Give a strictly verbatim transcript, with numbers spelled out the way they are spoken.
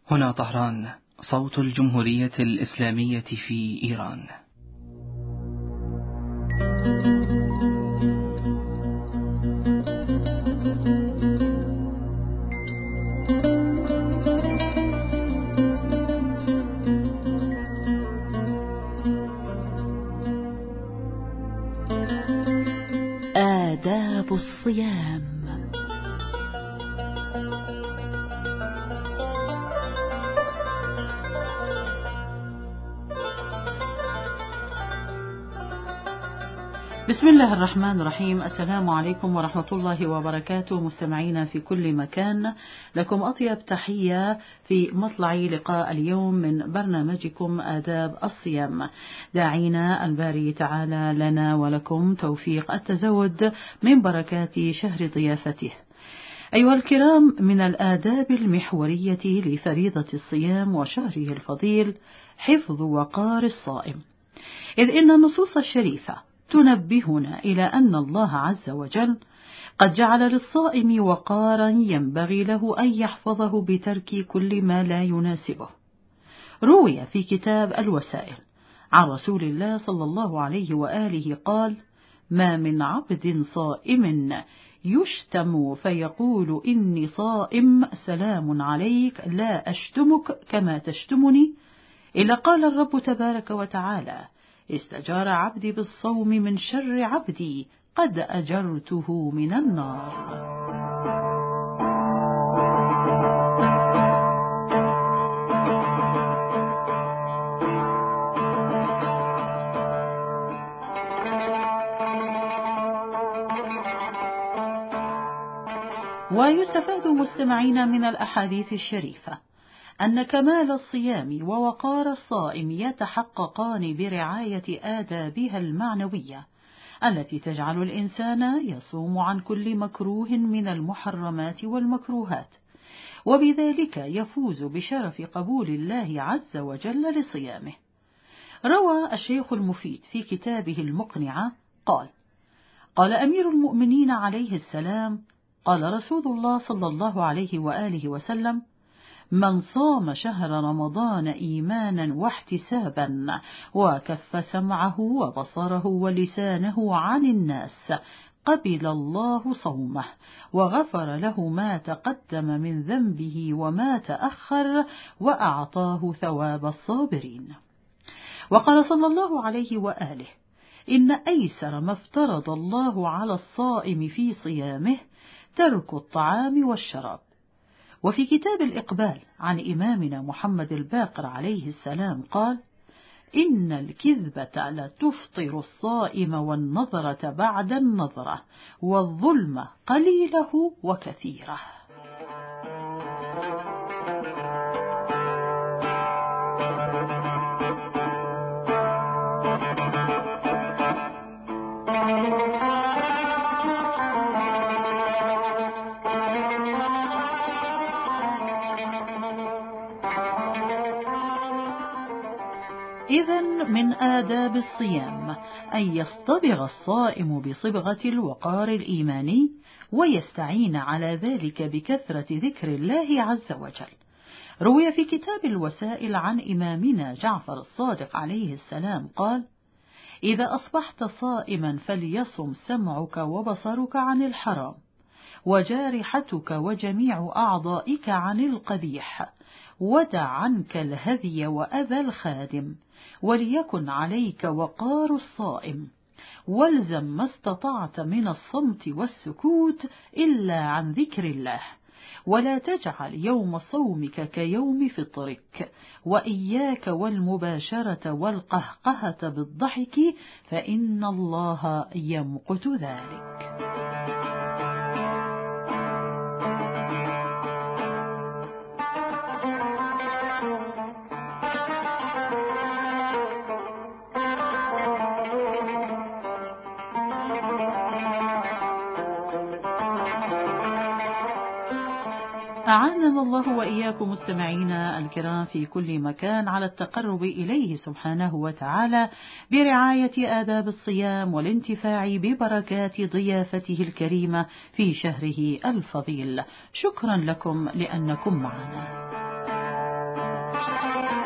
هنا طهران، صوت الجمهورية الإسلامية في إيران. آداب الصيام. بسم الله الرحمن الرحيم. السلام عليكم ورحمة الله وبركاته، مستمعينا في كل مكان، لكم أطيب تحية في مطلع لقاء اليوم من برنامجكم آداب الصيام، داعينا الباري تعالى لنا ولكم توفيق التزود من بركات شهر ضيافته. أيها الكرام، من الآداب المحورية لفريضة الصيام وشهره الفضيل حفظ وقار الصائم، إذ إن النصوص الشريفة تنبهنا إلى أن الله عز وجل قد جعل للصائم وقارا ينبغي له أن يحفظه بترك كل ما لا يناسبه. روي في كتاب الوسائل عن رسول الله صلى الله عليه وآله قال: ما من عبد صائم يشتم فيقول إني صائم سلام عليك لا أشتمك كما تشتمني، إلا قال الرب تبارك وتعالى: استجار عبدي بالصوم من شر عبدي قد أجرته من النار. ويستفاد مستمعين من الأحاديث الشريفة أن كمال الصيام ووقار الصائم يتحققان برعاية آدابها المعنوية التي تجعل الإنسان يصوم عن كل مكروه من المحرمات والمكروهات، وبذلك يفوز بشرف قبول الله عز وجل لصيامه. روى الشيخ المفيد في كتابه المقنعة قال: قال أمير المؤمنين عليه السلام: قال رسول الله صلى الله عليه وآله وسلم: من صام شهر رمضان إيمانا واحتسابا وكف سمعه وبصره ولسانه عن الناس قبل الله صومه وغفر له ما تقدم من ذنبه وما تأخر وأعطاه ثواب الصابرين. وقال صلى الله عليه وآله: إن أيسر ما افترض الله على الصائم في صيامه ترك الطعام والشراب. وفي كتاب الإقبال عن إمامنا محمد الباقر عليه السلام قال: إن الكذبة لتفطر الصائم والنظرة بعد النظرة والظلم قليله وكثيره. إذن من آداب الصيام أن يصطبغ الصائم بصبغة الوقار الإيماني ويستعين على ذلك بكثرة ذكر الله عز وجل. روي في كتاب الوسائل عن إمامنا جعفر الصادق عليه السلام قال: إذا أصبحت صائما فليصم سمعك وبصرك عن الحرام وجارحتك وجميع أعضائك عن القبيح، ودع عنك الهذي وأذى الخادم، وليكن عليك وقار الصائم، والزم ما استطعت من الصمت والسكوت إلا عن ذكر الله، ولا تجعل يوم صومك كيوم فطرك، وإياك والمباشرة والقهقهة بالضحك فإن الله يمقت ذلك. أعاننا الله وإياكم مستمعينا الكرام في كل مكان على التقرب إليه سبحانه وتعالى برعاية آداب الصيام والانتفاع ببركات ضيافته الكريمة في شهره الفضيل. شكرا لكم لأنكم معنا. Thank you.